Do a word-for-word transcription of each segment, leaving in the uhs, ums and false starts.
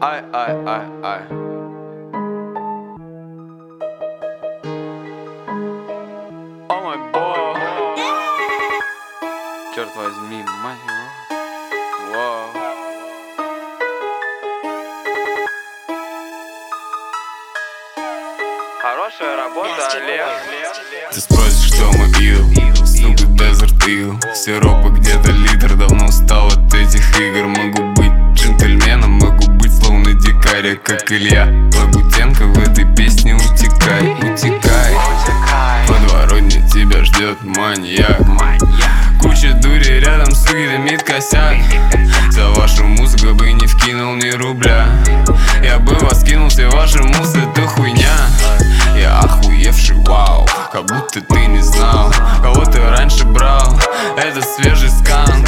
Ай, ай, ай, ай. О мой бог. Черт возьми, мать его. Вау. Хорошая работа, Олег. Ты спросишь, кто мой идол? Сука, Desert Eagle. Сиропа где-то литр, давно устал от этих игр. Могу быть джентльменом, могу быть словно дикарь, как Илья Лагутенко в этой песне. Утекай, утекай, подворотня тебя ждет маньяк. Куча дури рядом, суки, дымит косяк. За вашу музыку бы не вкинул ни рубля. Я бы вас кинул, все ваши музы, это хуйня. Я охуевший, вау, как будто ты не знал, кого ты раньше брал. Это свежий сканк.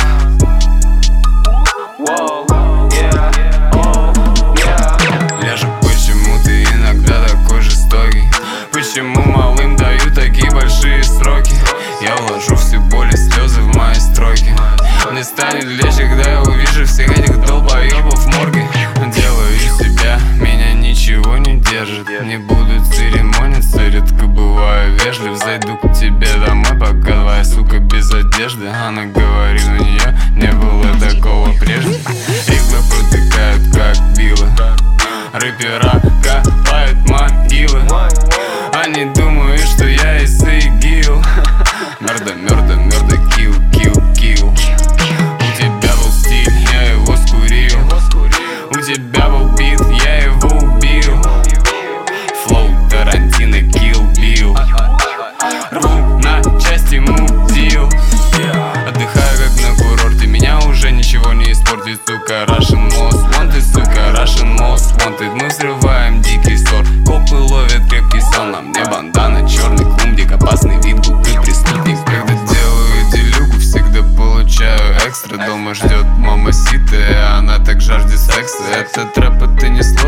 Ляжа, почему ты иногда такой жестокий? Почему малым дают такие большие сроки? Я вложу все боли, слезы в мои строки. Мне станет легче, когда я увижу всех этих долбоебов в морге. Делаю из себя, меня ничего не держит. Не буду церемониться, редко бываю вежлив. Зайду к тебе домой, пока твоя сука без одежды. Она говорит, у нее не было такого прежде. Иглы протыкают, как вилы. Рэпера копают могилы. Они думают, что я из ИГИЛ. Мёрда, мёрда, мёрда, килл, килл, килл. У тебя был стиль, я его скурил. У тебя был бит, я его убил. Флоу Тарантино, Kill Bill. Рву на части мудил. Отдыхаю как на курорте, меня уже ничего не испортит. Сука, Russian Most Wanted, сука, Russian Most Wanted. Мы взрываем дикий ссор, копы ловят крепкий сон. На мне бандана, черный клумбик, опасный вид, будто преступник. Когда делаю делюгу, всегда получаю экстра. Дома ждет мама сита, и она так жаждет секса. Этот рэп, это не сложно.